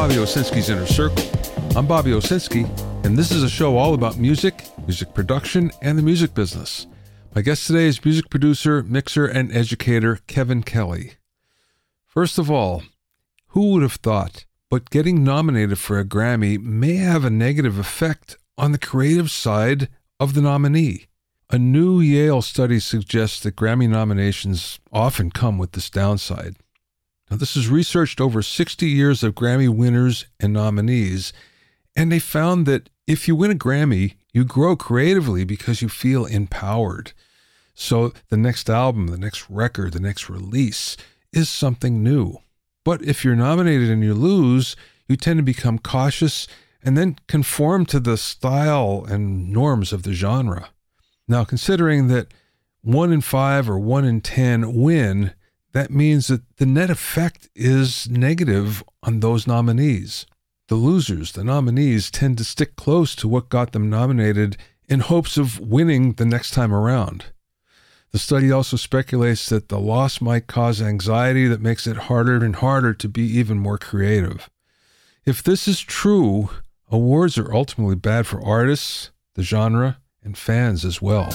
Bobby Owsinski's Inner Circle. I'm Bobby Owsinski, and this is a show all about music, music production, and the music business. My guest today is music producer, mixer, and educator Kevin Kelly. First of all, who would have thought, but getting nominated for a Grammy may have a negative effect on the creative side of the nominee. A new Yale study suggests that Grammy nominations often come with this downside. Now, this is researched over 60 years of Grammy winners and nominees, and they found that if you win a Grammy, you grow creatively because you feel empowered. So the next album, the next record, the next release is something new. But if you're nominated and you lose, you tend to become cautious and then conform to the style and norms of the genre. Now, considering that 1 in 5 or 1 in 10 win, that means that the net effect is negative on those nominees. The losers, the nominees, tend to stick close to what got them nominated in hopes of winning the next time around. The study also speculates that the loss might cause anxiety that makes it harder and harder to be even more creative. If this is true, awards are ultimately bad for artists, the genre, and fans as well.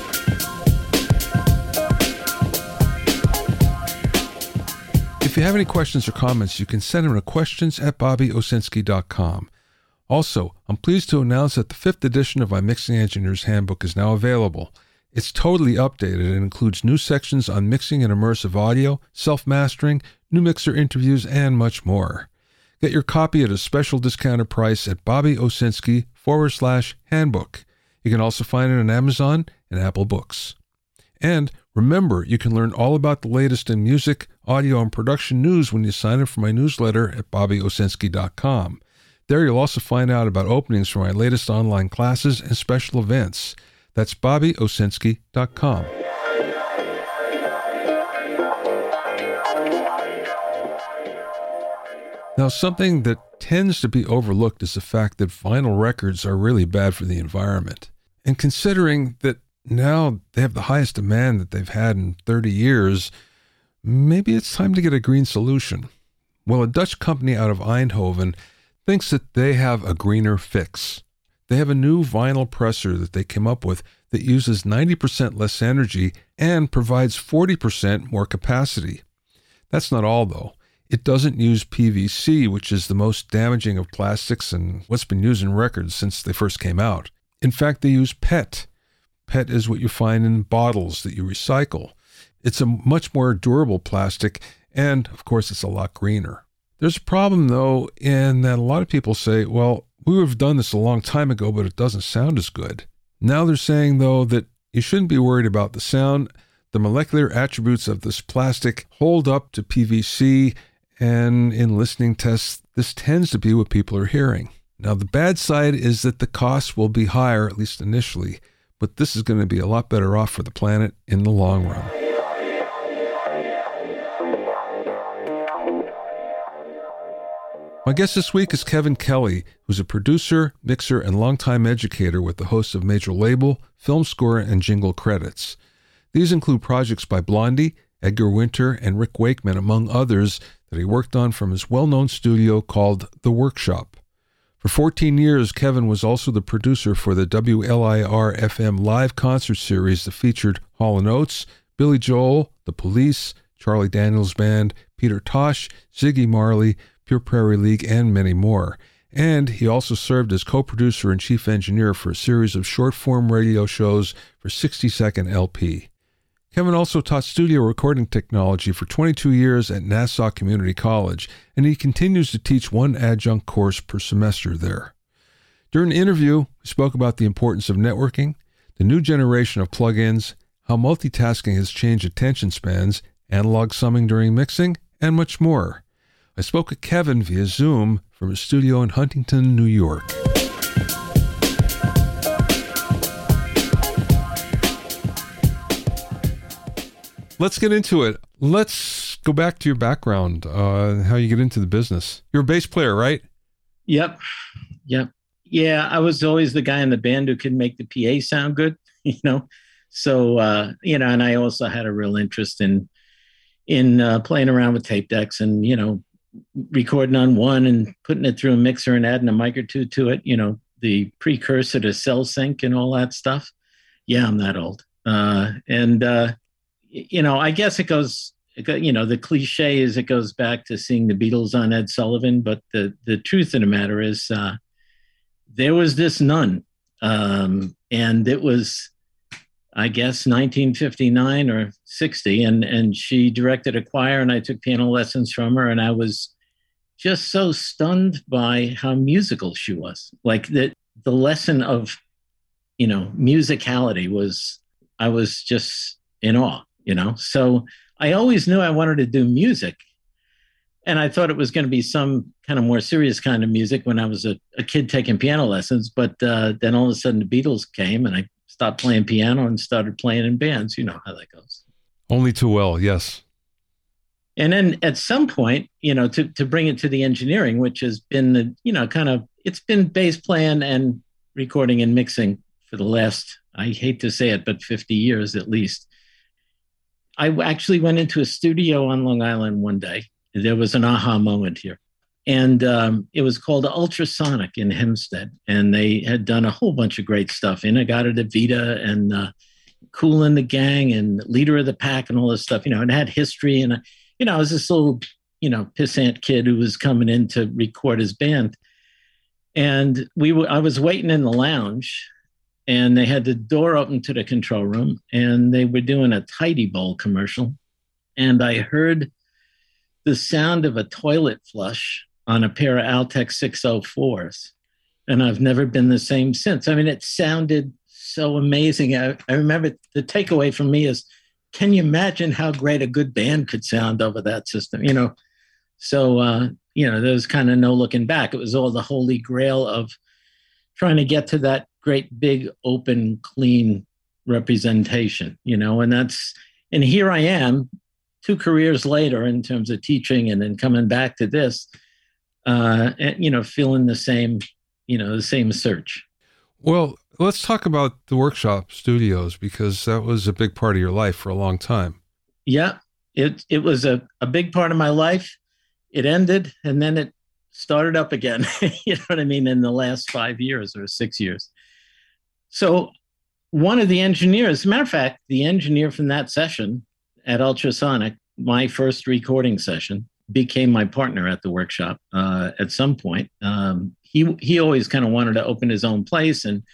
If you have any questions or comments, you can send them to questions@bobbyowsinski.com. Also, I'm pleased to announce that the 5th edition of my Mixing Engineer's Handbook is now available. It's totally updated and includes new sections on mixing and immersive audio, self-mastering, new mixer interviews, and much more. Get your copy at a special discounted price at bobbyowsinski.com/handbook. You can also find it on Amazon and Apple Books. And remember, you can learn all about the latest in music, audio, and production news when you sign up for my newsletter at bobbyowsinski.com. There you'll also find out about openings for my latest online classes and special events. That's bobbyowsinski.com. Now, something that tends to be overlooked is the fact that vinyl records are really bad for the environment. And considering that now they have the highest demand that they've had in 30 years, maybe it's time to get a green solution. Well, a Dutch company out of Eindhoven thinks that they have a greener fix. They have a new vinyl presser that they came up with that uses 90% less energy and provides 40% more capacity. That's not all, though. It doesn't use PVC, which is the most damaging of plastics and what's been used in records since they first came out. In fact, they use PET. PET is what you find in bottles that you recycle. It's a much more durable plastic, and of course, it's a lot greener. There's a problem, though, in that a lot of people say, well, we would have done this a long time ago, but it doesn't sound as good. Now they're saying, though, that you shouldn't be worried about the sound. The molecular attributes of this plastic hold up to PVC, and in listening tests, this tends to be what people are hearing. Now, the bad side is that the costs will be higher, at least initially, but this is going to be a lot better off for the planet in the long run. My guest this week is Kevin Kelly, who's a producer, mixer, and longtime educator with the host of Major Label, Film Score, and Jingle Credits. These include projects by Blondie, Edgar Winter, and Rick Wakeman, among others, that he worked on from his well-known studio called The Workshop. For 14 years, Kevin was also the producer for the WLIR-FM live concert series that featured Hall & Oates, Billy Joel, The Police, Charlie Daniels Band, Peter Tosh, Ziggy Marley, Pure Prairie League, and many more. And he also served as co-producer and chief engineer for a series of short-form radio shows for 60-second LP. Kevin also taught studio recording technology for 22 years at Nassau Community College, and he continues to teach one adjunct course per semester there. During the interview, we spoke about the importance of networking, the new generation of plugins, how multitasking has changed attention spans, analog summing during mixing, and much more. I spoke with Kevin via Zoom from his studio in Huntington, New York. Let's get into it. Let's go back to your background, how you get into the business. You're a bass player, right? Yep. Yeah, I was always the guy in the band who could make the PA sound good, So, and I also had a real interest in playing around with tape decks and, recording on one and putting it through a mixer and adding a mic or two to it, the precursor to cell sync and all that stuff. Yeah, I'm that old. I guess it goes, the cliche is it goes back to seeing the Beatles on Ed Sullivan, but the truth of the matter is there was this nun, and it was, I guess, 1959 or 60, and she directed a choir, and I took piano lessons from her, and I was just so stunned by how musical she was. Like the lesson of, musicality was, I was just in awe, So I always knew I wanted to do music. And I thought it was going to be some kind of more serious kind of music when I was a kid taking piano lessons. But then all of a sudden the Beatles came and I stopped playing piano and started playing in bands. You know how that goes. Only too well, yes. And then at some point, to bring it to the engineering, which has been it's been bass playing and recording and mixing for the last, I hate to say it, but 50 years at least. I actually went into a studio on Long Island one day. There was an aha moment here. And it was called Ultrasonic in Hempstead. And they had done a whole bunch of great stuff. In-A-Gadda-Da-Vida and Kool and the Gang and Leader of the Pack and all this stuff. It had history. And, I was this little, pissant kid who was coming in to record his band. And I was waiting in the lounge. And they had the door open to the control room. And they were doing a Tidy Bowl commercial. And I heard the sound of a toilet flush on a pair of Altec 604s. And I've never been the same since. I mean, it sounded so amazing. I remember the takeaway from me is, can you imagine how great a good band could sound over that system? So, there was kind of no looking back. It was all the holy grail of trying to get to that great, big, open, clean representation, and here I am 2 careers later in terms of teaching and then coming back to this, feeling the same search. Well, let's talk about the workshop studios, because that was a big part of your life for a long time. Yeah, it was a big part of my life. It ended and then it started up again, you know what I mean, in the last 5 years or 6 years. So one of the engineers, as a matter of fact, the engineer from that session at Ultrasonic, my first recording session, became my partner at the workshop at some point. He always kind of wanted to open his own place, and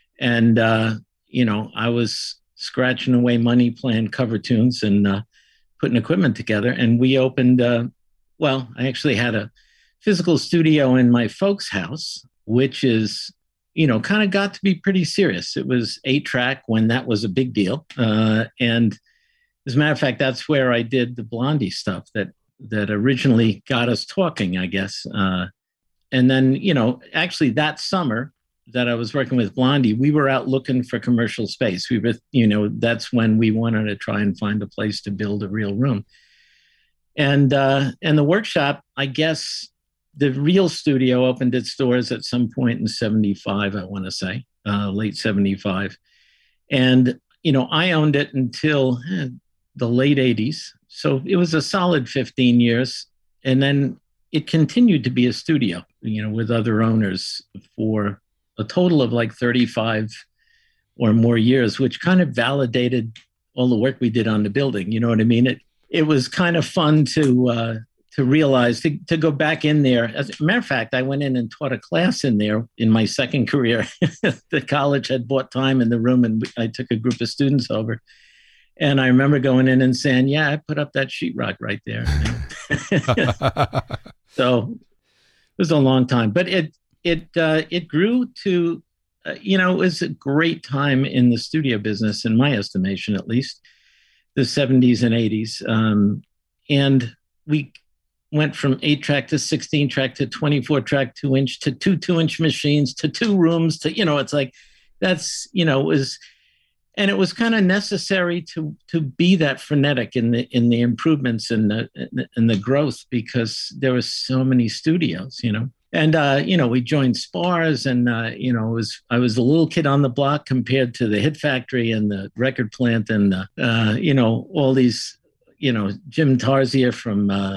I was scratching away money playing cover tunes and putting equipment together. And we opened. I actually had a physical studio in my folks' house, which is, kind of got to be pretty serious. It was 8-track when that was a big deal, and as a matter of fact, that's where I did the Blondie stuff that originally got us talking, I guess. And then, actually that summer that I was working with Blondie, we were out looking for commercial space. We were, that's when we wanted to try and find a place to build a real room. And the workshop, I guess, the real studio opened its doors at some point in 75, I want to say, late 75. And, I owned it until the late 80s. So it was a solid 15 years. And then it continued to be a studio, with other owners for a total of like 35 or more years, which kind of validated all the work we did on the building. You know what I mean? It was kind of fun to realize, to go back in there. As a matter of fact, I went in and taught a class in there in my second career. The college had bought time in the room, and I took a group of students over. And I remember going in and saying, yeah, I put up that sheetrock right there. So it was a long time, but it grew to, it was a great time in the studio business, in my estimation, at least, the 70s and 80s. And we went from 8-track to 16-track to 24-track 2-inch to 2 2-inch machines to 2 rooms to, it's like, that's, and it was kind of necessary to be that frenetic in the improvements and the growth, because there were so many studios, And we joined Spars, and I was a little kid on the block compared to the Hit Factory and the record plant, and all these, Jim Tarzier from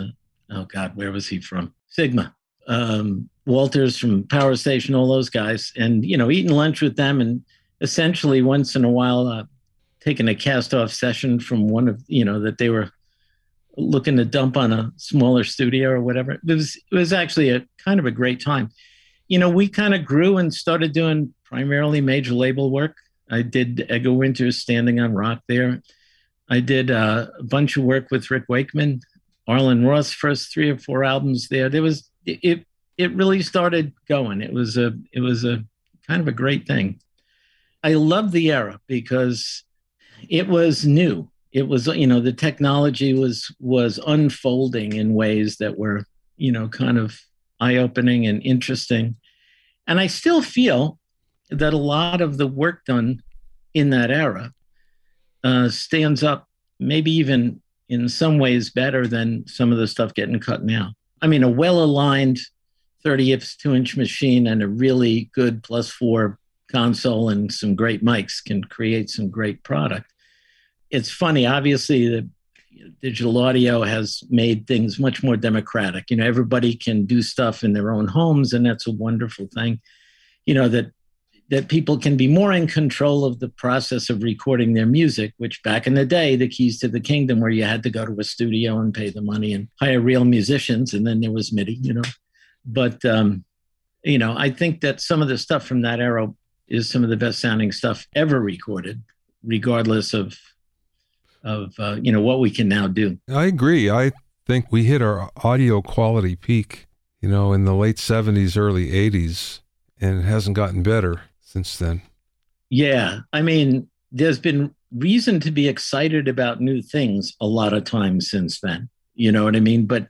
oh God, where was he from? Sigma. Walters from Power Station, all those guys, and eating lunch with them, and essentially once in a while taking a cast-off session from one of that they were looking to dump on a smaller studio or whatever. It was actually a kind of a great time. We kind of grew and started doing primarily major label work. I did Edgar Winter's Standing on Rock there. I did a bunch of work with Rick Wakeman, Arlen Roth's first 3 or 4 albums there. It really started going. It was a kind of a great thing. I love the era because it was new. It was, the technology was unfolding in ways that were, kind of eye-opening and interesting. And I still feel that a lot of the work done in that era stands up, maybe even in some ways better than some of the stuff getting cut now. I mean, a well-aligned 32-inch machine and a really good +4 console and some great mics can create some great product. It's funny, obviously, the digital audio has made things much more democratic. Everybody can do stuff in their own homes, and that's a wonderful thing. That people can be more in control of the process of recording their music, which back in the day, the keys to the kingdom, where you had to go to a studio and pay the money and hire real musicians, and then there was MIDI, But, I think that some of the stuff from that era is some of the best sounding stuff ever recorded, regardless of what we can now do. I agree. I think we hit our audio quality peak, in the late 70s, early 80s, and it hasn't gotten better since then. Yeah. I mean, there's been reason to be excited about new things a lot of times since then. You know what I mean? But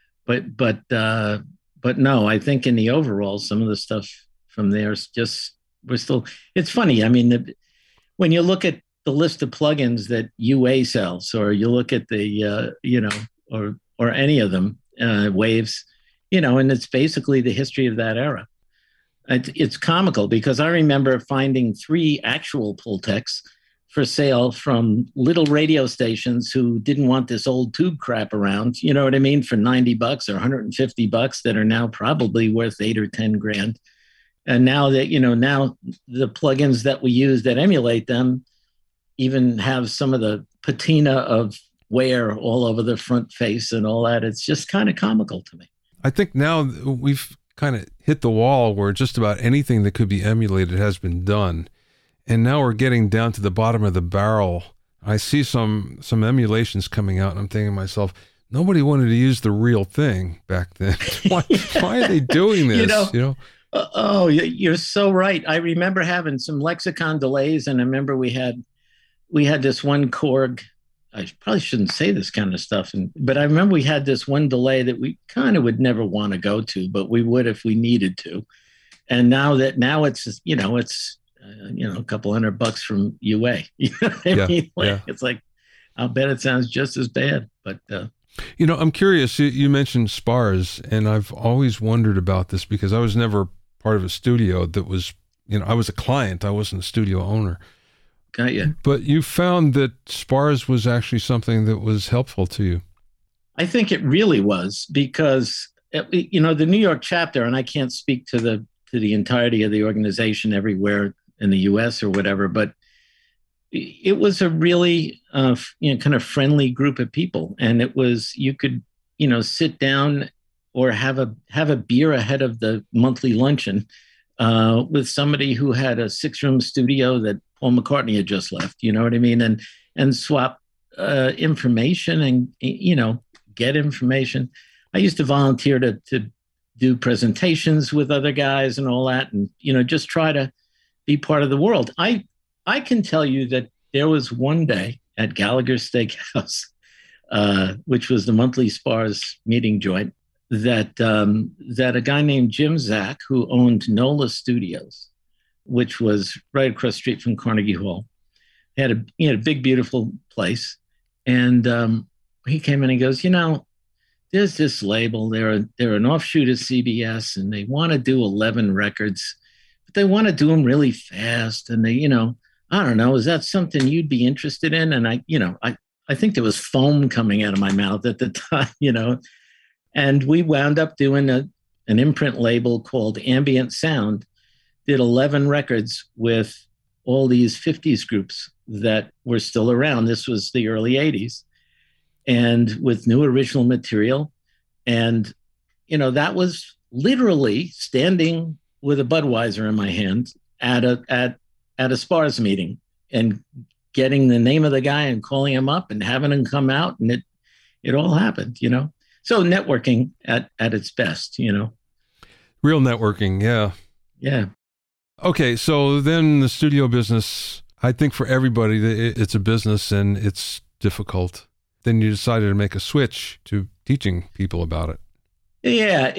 no, I think in the overall, some of the stuff from there is just, it's funny. I mean, when you look at the list of plugins that UA sells, or you look at the, or any of them, Waves, and it's basically the history of that era. It's comical because I remember finding 3 actual Pultecs for sale from little radio stations who didn't want this old tube crap around, you know what I mean, for $90 or $150 that are now probably worth 8 or 10 grand. And now that, now the plugins that we use that emulate them even have some of the patina of wear all over the front face and all that. It's just kind of comical to me. I think now we've kind of hit the wall where just about anything that could be emulated has been done. And now we're getting down to the bottom of the barrel. I see some emulations coming out, and I'm thinking to myself, nobody wanted to use the real thing back then. Why are they doing this? Oh, you're so right. I remember having some Lexicon delays, and I remember we had this one Korg. I probably shouldn't say this kind of stuff, but I remember we had this one delay that we kind of would never want to go to, but we would if we needed to. And now it's a couple $100 from UA. You know what I mean? It's like, I'll bet it sounds just as bad. But I'm curious. You mentioned spars, and I've always wondered about this because I was never part of a studio that was. I was a client. I wasn't a studio owner. Got you. But you found that spars was actually something that was helpful to you. I think it really was because the New York chapter, and I can't speak to the entirety of the organization everywhere in the U.S. or whatever, but it was a really kind of friendly group of people, and it was you could sit down or have a beer ahead of the monthly luncheon with somebody who had a 6-room studio that Paul McCartney had just left, you know what I mean? And swap information and, get information. I used to volunteer to do presentations with other guys and all that, and, just try to be part of the world. I can tell you that there was one day at Gallagher's Steakhouse, which was the monthly spars meeting joint, that a guy named Jim Zach, who owned NOLA Studios, which was right across the street from Carnegie Hall, he had a big, beautiful place. And he came in and he goes, there's this label. They're an offshoot of CBS, and they want to do 11 records, but they want to do them really fast. And they, I don't know, is that something you'd be interested in? And I think there was foam coming out of my mouth at the time, And we wound up doing an imprint label called Ambient Sound, did 11 records with all these 50s groups that were still around. This was the early 80s, and with new original material. And, that was literally standing with a Budweiser in my hand at a SPARS meeting and getting the name of the guy and calling him up and having him come out. And it all happened, So networking at its best, Real networking, yeah. Yeah. Okay, so then the studio business, I think for everybody, it's a business and it's difficult. Then you decided to make a switch to teaching people about it. Yeah,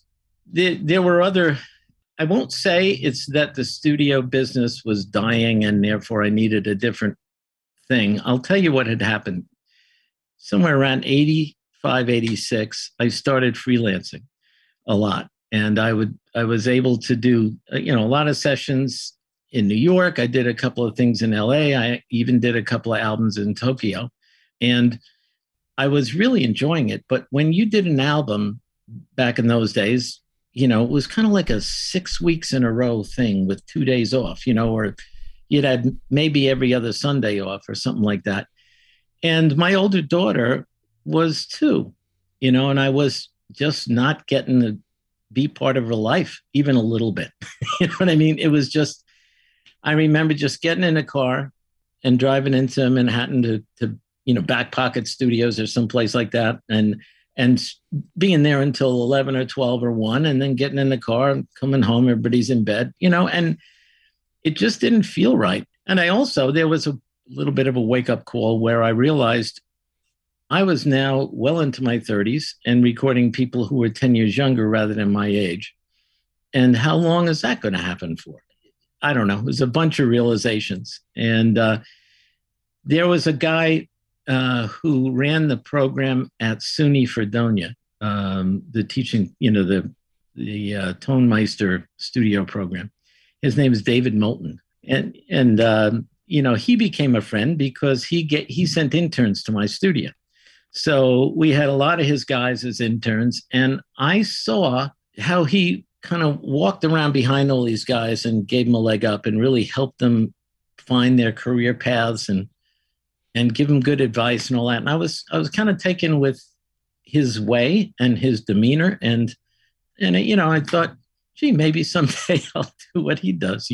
there were other, I won't say it's that the studio business was dying and therefore I needed a different thing. I'll tell you what had happened. Somewhere around 85, 86, I started freelancing a lot. And I was able to do, a lot of sessions in New York. I did a couple of things in LA. I even did a couple of albums in Tokyo. And I was really enjoying it. But when you did an album back in those days, it was kind of like a 6 weeks in a row thing with 2 days off, or you'd had maybe every other Sunday off or something like that. And my older daughter was 2, and I was just not getting to be part of her life, even a little bit. You know what I mean? It was just, I remember just getting in a car and driving into Manhattan to Back Pocket Studios or someplace like that. And being there until 11 or 12 or 1, and then getting in the car and coming home, everybody's in bed, and it just didn't feel right. And there was a little bit of a wake-up call where I realized I was now well into my 30s and recording people who were 10 years younger rather than my age. And how long is that going to happen for? I don't know. It was a bunch of realizations. And there was a guy who ran the program at SUNY Fredonia, the teaching, the Tonmeister studio program. His name is David Moulton. And he became a friend because he sent interns to my studio. So we had a lot of his guys as interns, and I saw how he kind of walked around behind all these guys and gave them a leg up and really helped them find their career paths and give them good advice and all that. And I was kind of taken with his way and his demeanor, and I thought, gee, maybe someday I'll do what he does,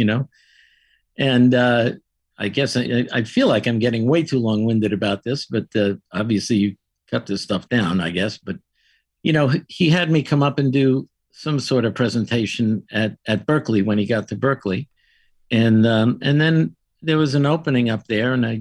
And I guess I feel like I'm getting way too long-winded about this, but obviously you cut this stuff down, I guess. But, he had me come up and do some sort of presentation at Berklee when he got to Berklee. And then there was an opening up there, and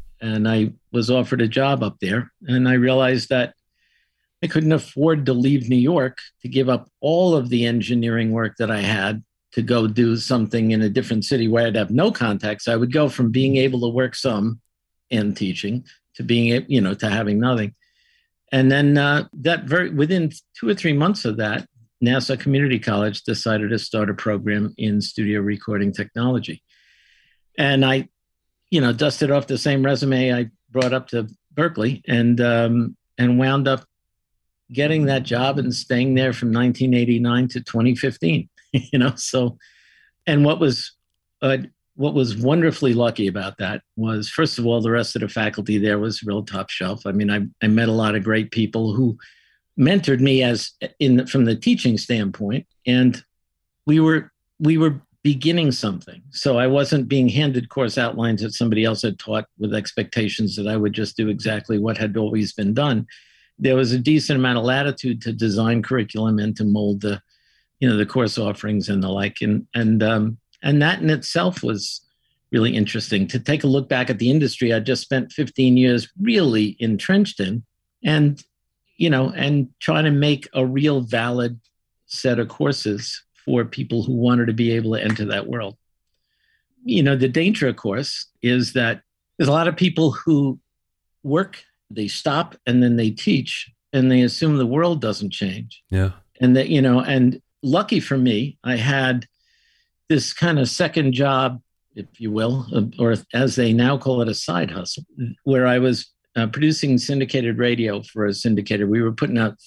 I was offered a job up there. And I realized that I couldn't afford to leave New York to give up all of the engineering work that I had to go do something in a different city where I'd have no contacts. I would go from being able to work some and teaching to being, to having nothing. And then within 2 or 3 months of that, Nassau Community College decided to start a program in studio recording technology. And I, dusted off the same resume I brought up to Berklee and wound up getting that job and staying there from 1989 to 2015. So, and what was wonderfully lucky about that was, first of all, the rest of the faculty there was real top shelf. I mean, I met a lot of great people who mentored me from the teaching standpoint, and we were beginning something. So I wasn't being handed course outlines that somebody else had taught with expectations that I would just do exactly what had always been done. There was a decent amount of latitude to design curriculum and to mold the course offerings and the like. And that in itself was really interesting to take a look back at the industry I just spent 15 years really entrenched in, and try to make a real valid set of courses for people who wanted to be able to enter that world. The danger, of course, is that there's a lot of people who work, they stop, and then they teach, and they assume the world doesn't change. Yeah. And that, and lucky for me, I had this kind of second job, if you will, or as they now call it, a side hustle, where I was producing syndicated radio for a syndicator. We were putting out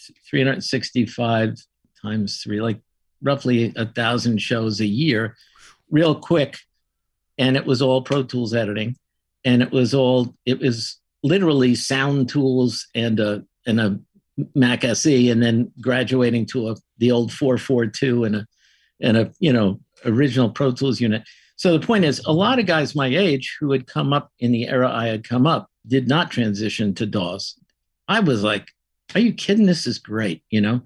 365 times three, like roughly 1,000 shows a year, real quick. And it was all Pro Tools editing. And it was literally sound tools and a Mac SE, and then graduating to the old 442 and a original Pro Tools unit. So the point is, a lot of guys my age who had come up in the era I had come up did not transition to DAWs. I was like, are you kidding? This is great.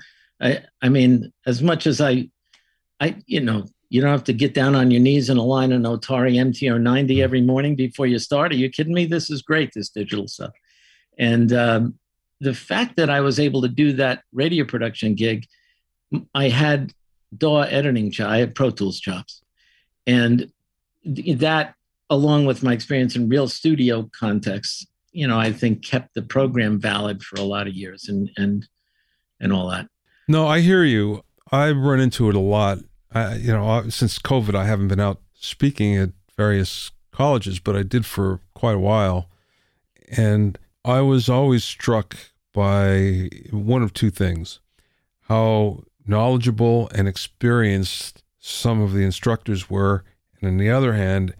I mean, as much as I you don't have to get down on your knees and align an Atari MT-090 every morning before you start. Are you kidding me? This is great, this digital stuff. And the fact that I was able to do that radio production gig, I had DAW editing chops. I had Pro Tools chops. And that, along with my experience in real studio contexts, I think kept the program valid for a lot of years and all that. No, I hear you. I've run into it a lot. Since COVID, I haven't been out speaking at various colleges, but I did for quite a while. And I was always struck by one of two things: how knowledgeable and experienced some of the instructors were, and on the other hand,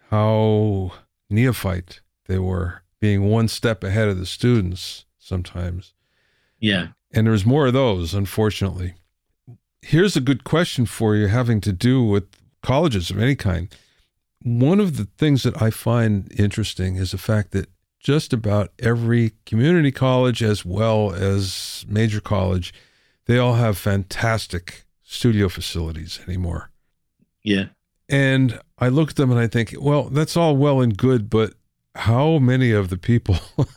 how neophyte they were, being one step ahead of the students sometimes. Yeah. And there's more of those, unfortunately. Here's a good question for you having to do with colleges of any kind. One of the things that I find interesting is the fact that just about every community college as well as major college, they all have fantastic studio facilities anymore. Yeah. And I look at them and I think, well, that's all well and good, but how many of the people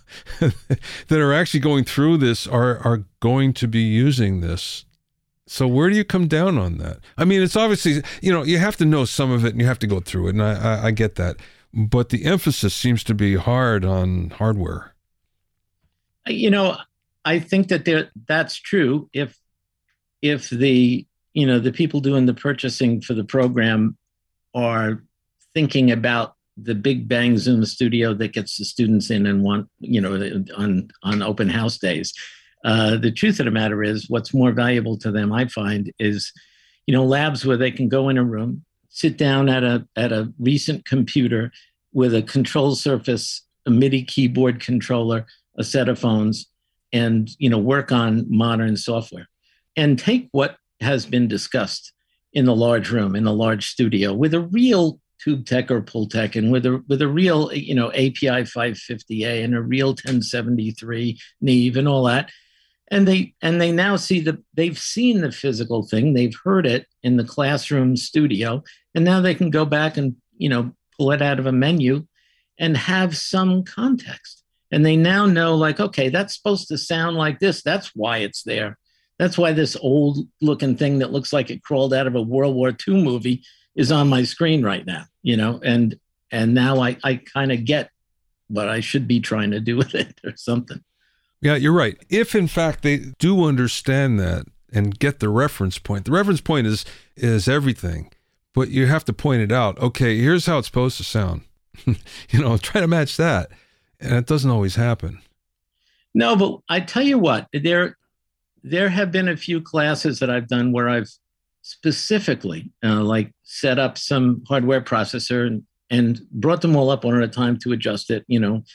that are actually going through this are going to be using this? So where do you come down on that? I mean, it's obviously, you have to know some of it and you have to go through it, and I get that. But the emphasis seems to be hard on hardware. I think that's true if the people doing the purchasing for the program are thinking about the big bang Zoom studio that gets the students in and want, on open house days. The truth of the matter is, what's more valuable to them, I find, is, labs where they can go in a room, sit down at a recent computer with a control surface, a MIDI keyboard controller, a set of phones, and, work on modern software. And take what has been discussed in the large room, in the large studio, with a real Tube Tech or Pultec, and with a real, API 550A and a real 1073 Neve and all that. And they now they've seen the physical thing, they've heard it in the classroom studio, and now they can go back and, pull it out of a menu and have some context. And they now know, like, okay, that's supposed to sound like this. That's why it's there. That's why this old looking thing that looks like it crawled out of a World War II movie is on my screen right now, and now I kind of get what I should be trying to do with it or something. Yeah, you're right. If in fact they do understand that and get the reference point is everything, but you have to point it out. Okay, here's how it's supposed to sound. Try to match that. And it doesn't always happen. No, but I tell you what, there have been a few classes that I've done where I've specifically set up some hardware processor and brought them all up one at a time to adjust it,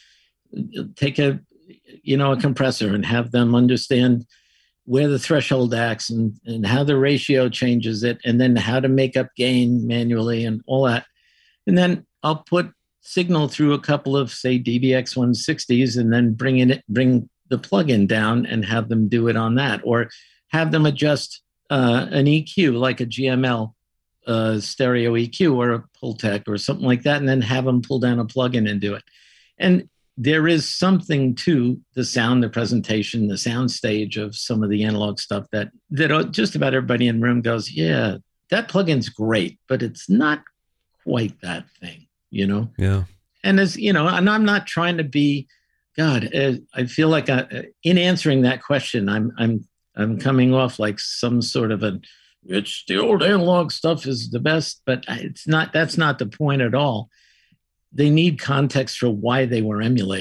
take a compressor and have them understand where the threshold acts and how the ratio changes it, and then how to make up gain manually and all that. And then I'll put signal through a couple of, say, DBX 160s and then bring the plugin down and have them do it on that, or have them adjust an EQ like a GML stereo EQ or a Pultec or something like that, and then have them pull down a plugin and do it. And there is something to the sound, the presentation, the sound stage of some of the analog stuff that just about everybody in the room goes, yeah, that plugin's great, but it's not quite that thing, Yeah. And and I'm not trying to be, God, I feel like in answering that question, I'm coming off like some sort of it's the old analog stuff is the best, but it's not. That's not the point at all. They need context for why they were emulated,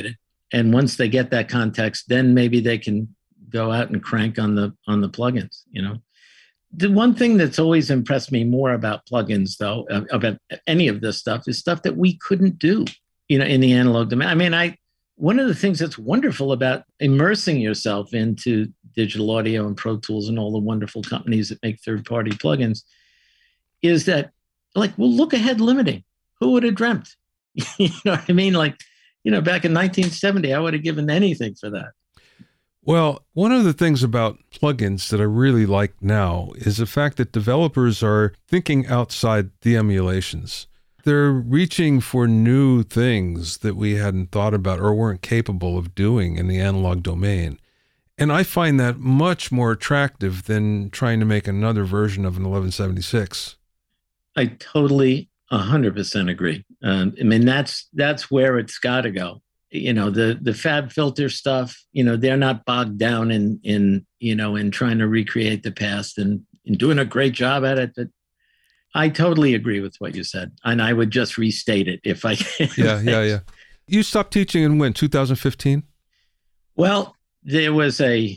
And once they get that context, then maybe they can go out and crank on the plugins. The one thing that's always impressed me more about plugins, though, about any of this stuff, is stuff that we couldn't do, in the analog domain. I mean, one of the things that's wonderful about immersing yourself into digital audio and Pro Tools and all the wonderful companies that make third-party plugins is that, look ahead limiting. Who would have dreamt? You know what I mean? Back in 1970, I would have given anything for that. Well, one of the things about plugins that I really like now is the fact that developers are thinking outside the emulations. They're reaching for new things that we hadn't thought about or weren't capable of doing in the analog domain. And I find that much more attractive than trying to make another version of an 1176. I totally 100% agree. I mean, that's where it's got to go. The Fab Filter stuff, they're not bogged down in trying to recreate the past and doing a great job at it. But I totally agree with what you said. And I would just restate it if I can. Yeah. You stopped teaching in when, 2015? Well, there was a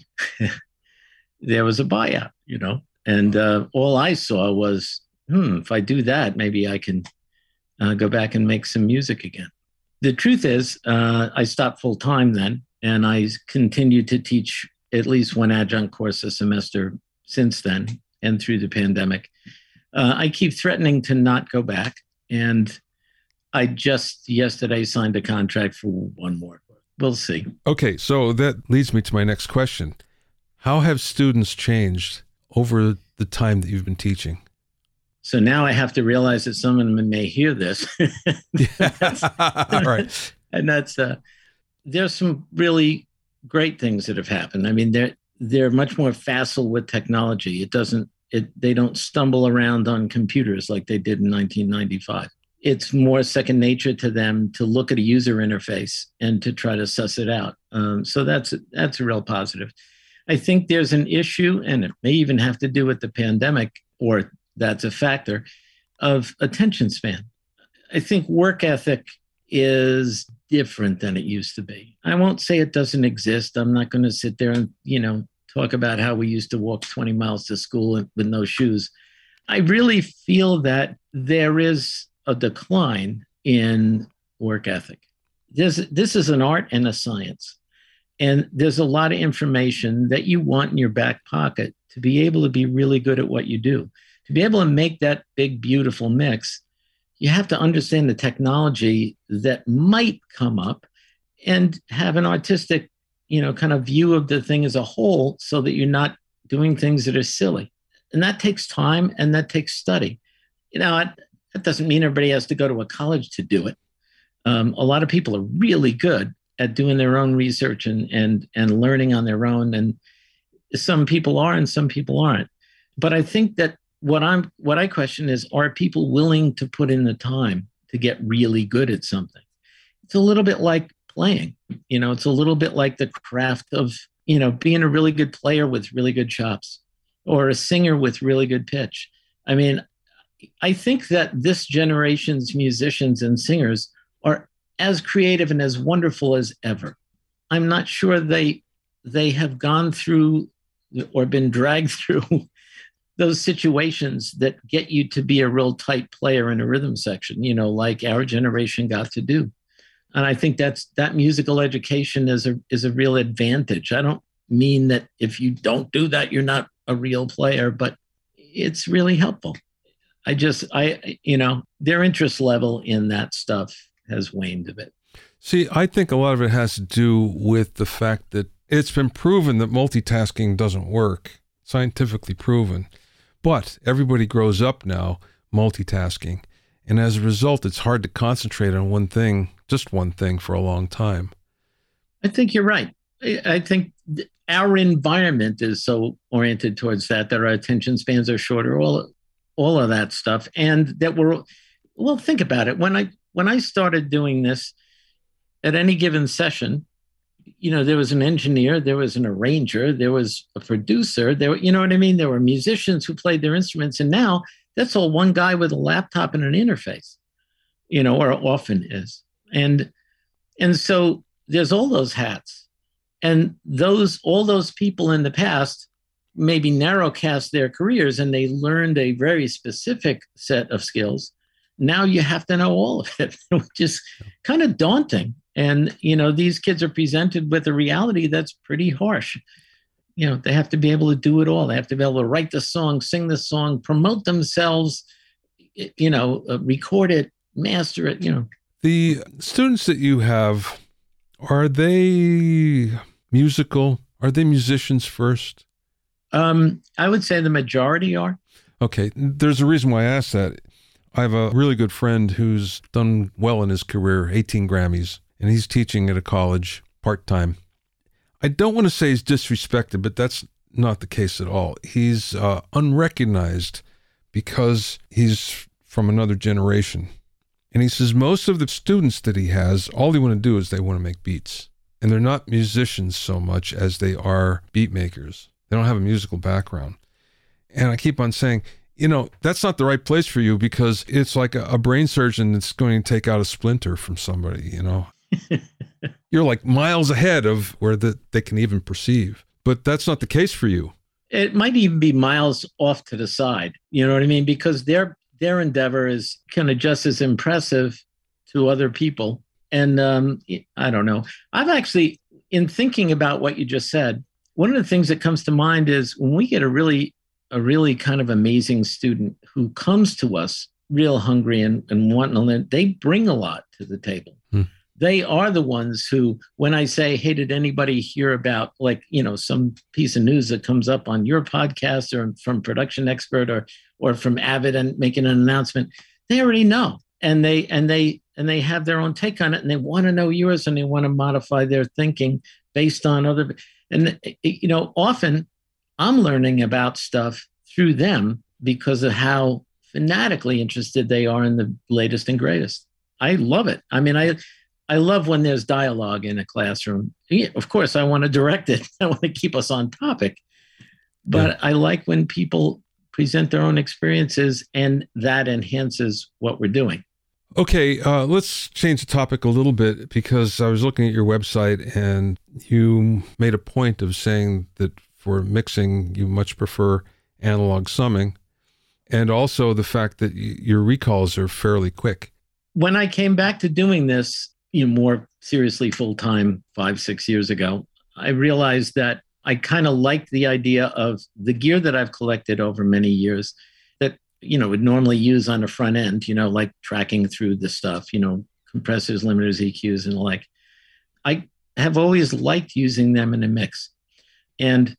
buyout, and all I saw was, if I do that, maybe I can go back and make some music again. The truth is, I stopped full time then, and I continued to teach at least one adjunct course a semester since then and through the pandemic. I keep threatening to not go back, and I just yesterday signed a contract for one more. We'll see. Okay, so that leads me to my next question. How have students changed over the time that you've been teaching? So now I have to realize that some of them may hear this. All right. And there's some really great things that have happened. I mean, they're much more facile with technology. They don't stumble around on computers like they did in 1995. It's more second nature to them to look at a user interface and to try to suss it out. So that's a real positive. I think there's an issue, and it may even have to do with the pandemic, or that's a factor, of attention span. I think work ethic is different than it used to be. I won't say it doesn't exist. I'm not going to sit there and, talk about how we used to walk 20 miles to school with no shoes. I really feel that there is a decline in work ethic. This is an art and a science. And there's a lot of information that you want in your back pocket to be able to be really good at what you do. To be able to make that big, beautiful mix, you have to understand the technology that might come up and have an artistic, kind of view of the thing as a whole so that you're not doing things that are silly. And that takes time and that takes study. That doesn't mean everybody has to go to a college to do it. A lot of people are really good at doing their own research and learning on their own. And some people are and some people aren't. But I think that what I question is, are people willing to put in the time to get really good at something? It's a little bit like playing, it's a little bit like the craft of, being a really good player with really good chops, or a singer with really good pitch. I mean, I think that this generation's musicians and singers are as creative and as wonderful as ever. I'm not sure they have gone through or been dragged through those situations that get you to be a real tight player in a rhythm section, like our generation got to do. And I think that musical education is a real advantage. I don't mean that if you don't do that, you're not a real player, but it's really helpful. Their interest level in that stuff has waned a bit. See, I think a lot of it has to do with the fact that it's been proven that multitasking doesn't work, scientifically proven. But everybody grows up now multitasking. And as a result, it's hard to concentrate on one thing, just one thing, for a long time. I think you're right. I think our environment is so oriented towards that our attention spans are shorter, all of that stuff. And that think about it. When I started doing this, at any given session, there was an engineer, there was an arranger, there was a producer, you know what I mean? There were musicians who played their instruments. And now that's all one guy with a laptop and an interface, or often is. And so there's all those hats. And all those people in the past maybe narrowcast their careers and they learned a very specific set of skills. Now you have to know all of it, which is kind of daunting. And, these kids are presented with a reality that's pretty harsh. They have to be able to do it all. They have to be able to write the song, sing the song, promote themselves, record it, master it, The students that you have, are they musical? Are they musicians first? I would say the majority are. Okay. There's a reason why I asked that. I have a really good friend who's done well in his career, 18 Grammys, and he's teaching at a college part-time. I don't want to say he's disrespected, but that's not the case at all. He's unrecognized because he's from another generation. And he says most of the students that he has, all they want to do is they want to make beats. And they're not musicians so much as they are beat makers. They don't have a musical background. And I keep on saying, that's not the right place for you because it's like a brain surgeon that's going to take out a splinter from somebody, You're like miles ahead of where they can even perceive. But that's not the case for you. It might even be miles off to the side. You know what I mean? Because their endeavor is kind of just as impressive to other people. And I don't know. I've actually, in thinking about what you just said, one of the things that comes to mind is when we get a really kind of amazing student who comes to us real hungry and wanting to learn, they bring a lot to the table. They are the ones who, when I say, hey, did anybody hear about some piece of news that comes up on your podcast or from Production Expert or from Avid and making an announcement, they already know. And they have their own take on it and they want to know yours and they want to modify their thinking based on other. And, often I'm learning about stuff through them because of how fanatically interested they are in the latest and greatest. I love it. I mean, I love when there's dialogue in a classroom. Yeah, of course, I want to direct it. I want to keep us on topic. But I like when people present their own experiences and that enhances what we're doing. Okay, let's change the topic a little bit because I was looking at your website and you made a point of saying that for mixing, you much prefer analog summing, and also the fact that your recalls are fairly quick. When I came back to doing this, more seriously full-time 5-6 years ago, I realized that I kind of liked the idea of the gear that I've collected over many years that, would normally use on the front end, like tracking through the stuff, compressors, limiters, EQs, and the like. I have always liked using them in a mix. And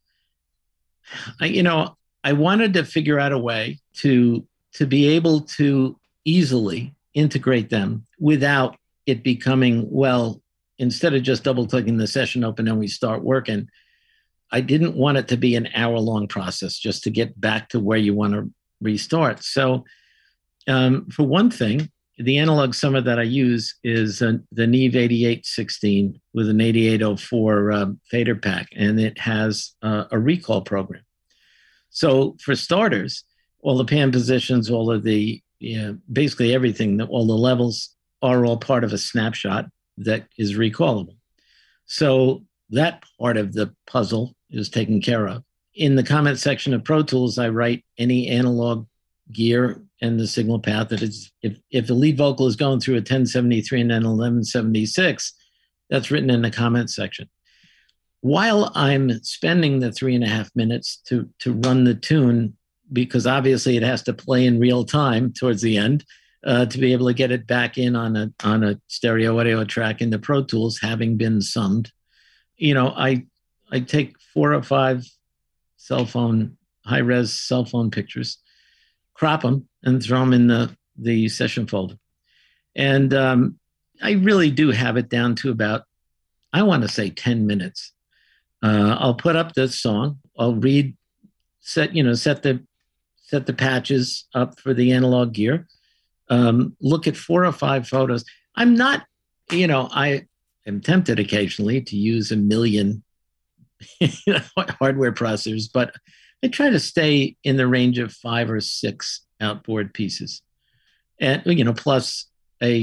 I wanted to figure out a way to be able to easily integrate them without it becoming, instead of just double clicking the session open and we start working, I didn't want it to be an hour-long process just to get back to where you want to restart. So for one thing, the analog summer that I use is the Neve 8816 with an 8804 fader pack, and it has a recall program. So for starters, all the pan positions, all of the, basically everything, all the levels are all part of a snapshot that is recallable. So that part of the puzzle is taken care of. In the comment section of Pro Tools, I write any analog gear and the signal path that is, if the lead vocal is going through a 1073 and then 1176, that's written in the comment section. While I'm spending the 3.5 minutes to run the tune, because obviously it has to play in real time towards the end, to be able to get it back in on a stereo audio track in the Pro Tools, having been summed, I take 4 or 5 high-res cell phone pictures, crop them, and throw them in the session folder. And I really do have it down to about, I want to say 10 minutes. I'll put up the song. I'll set the patches up for the analog gear. Look at 4 or 5 photos. I'm not, I am tempted occasionally to use a million hardware processors, but I try to stay in the range of 5 or 6 outboard pieces, and plus a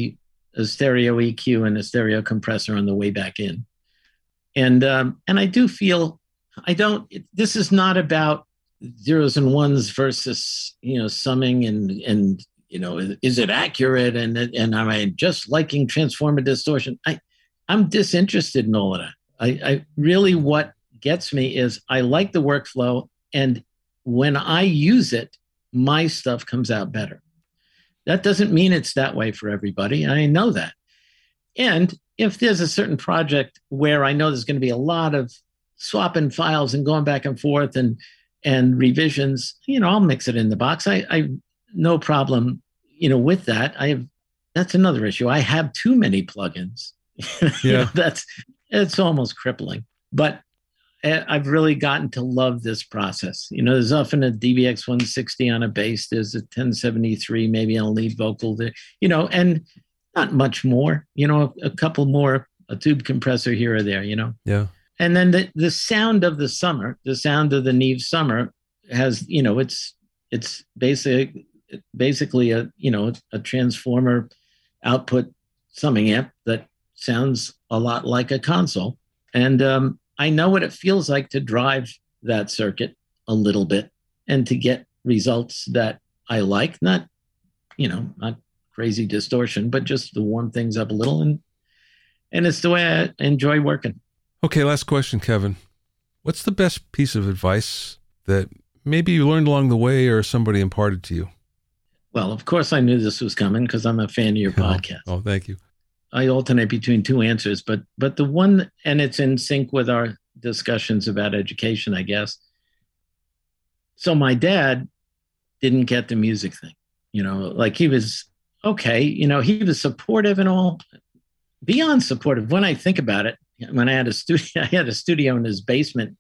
a stereo EQ and a stereo compressor on the way back in. And I do feel this is not about zeros and ones versus, summing and is it accurate? And am I just liking transformer distortion? I'm disinterested in all of that. I really, what gets me is I like the workflow. And when I use it, my stuff comes out better. That doesn't mean it's that way for everybody. I know that. And if there's a certain project where I know there's going to be a lot of swapping files and going back and forth and revisions, I'll mix it in the box. I no problem, with that. That's another issue. I have too many plugins. Yeah. It's almost crippling. But I've really gotten to love this process. There's often a DBX 160 on a bass. There's a 1073 maybe on a lead vocal, and not much more, a couple more, a tube compressor here or there, Yeah. And then the sound of the Summer, the sound of the Neve Summer has, it's basically a transformer output summing amp that sounds a lot like a console. And I know what it feels like to drive that circuit a little bit and to get results that I like, not crazy distortion, but just to warm things up a little. And it's the way I enjoy working. Okay, last question, Kevin. What's the best piece of advice that maybe you learned along the way or somebody imparted to you? Well, of course, I knew this was coming because I'm a fan of your podcast. Oh, thank you. I alternate between two answers, but the one, and it's in sync with our discussions about education, I guess. So my dad didn't get the music thing, like he was okay. He was supportive and all, beyond supportive. When I think about it, when I had a studio in his basement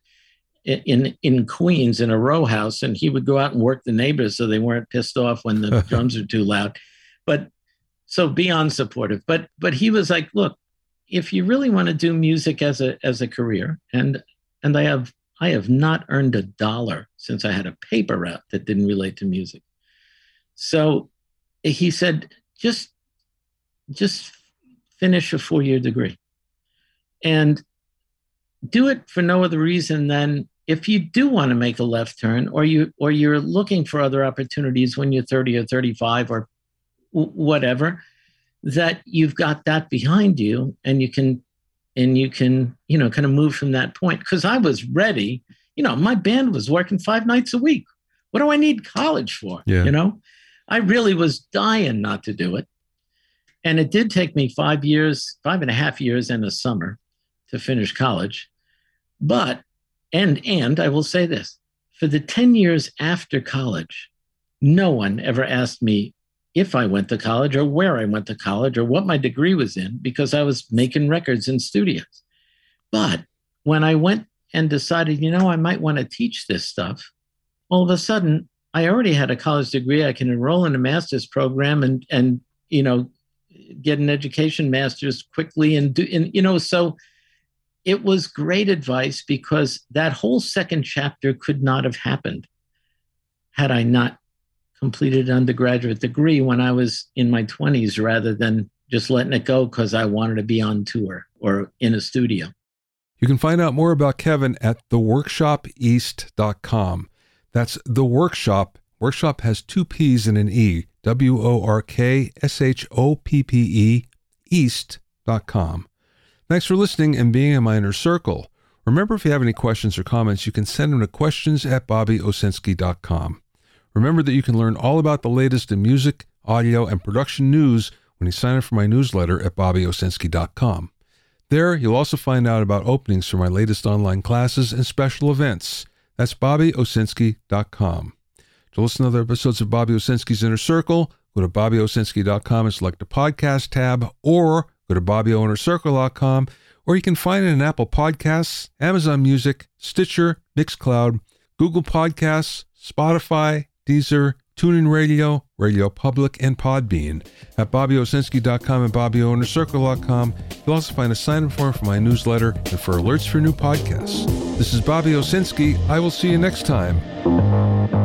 in Queens in a row house, and he would go out and work the neighbors so they weren't pissed off when the drums are too loud. But so beyond supportive, but he was like, look, if you really want to do music as a career, and I have not earned $1 since I had a paper route that didn't relate to music. So he said, just finish a 4-year degree and do it for no other reason than if you do want to make a left turn, or you're looking for other opportunities when you're 30 or 35 or whatever, that you've got that behind you and you can kind of move from that point. Because I was ready, my band was working 5 nights a week. What do I need college for? Yeah. I really was dying not to do it. And it did take me 5.5 years and a summer to finish college. But, and I will say this, for the 10 years after college, no one ever asked me if I went to college or where I went to college or what my degree was in, because I was making records in studios. But when I went and decided, I might want to teach this stuff, all of a sudden, I already had a college degree. I can enroll in a master's program and get an education master's quickly so it was great advice, because that whole second chapter could not have happened had I not completed an undergraduate degree when I was in my 20s, rather than just letting it go because I wanted to be on tour or in a studio. You can find out more about Kevin at theworkshopeast.com. That's The Workshop. Workshop has 2 P's and an E. WORKSHOPPE East.com. Thanks for listening and being in my inner circle. Remember, if you have any questions or comments, you can send them to questions@BobbyOwsinski.com. Remember that you can learn all about the latest in music, audio, and production news when you sign up for my newsletter at BobbyOwsinski.com. There, you'll also find out about openings for my latest online classes and special events. That's BobbyOwsinski.com. To listen to other episodes of Bobby Owsinski's Inner Circle, go to BobbyOwsinski.com and select the podcast tab, or go to BobbyOwinnerCircle.com, or you can find it in Apple Podcasts, Amazon Music, Stitcher, Mixcloud, Google Podcasts, Spotify, Deezer, TuneIn Radio, Radio Public, and Podbean. At BobbyOwsinski.com and BobbyOwinnerCircle.com, you'll also find a sign-up form for my newsletter and for alerts for new podcasts. This is Bobby Owsinski. I will see you next time.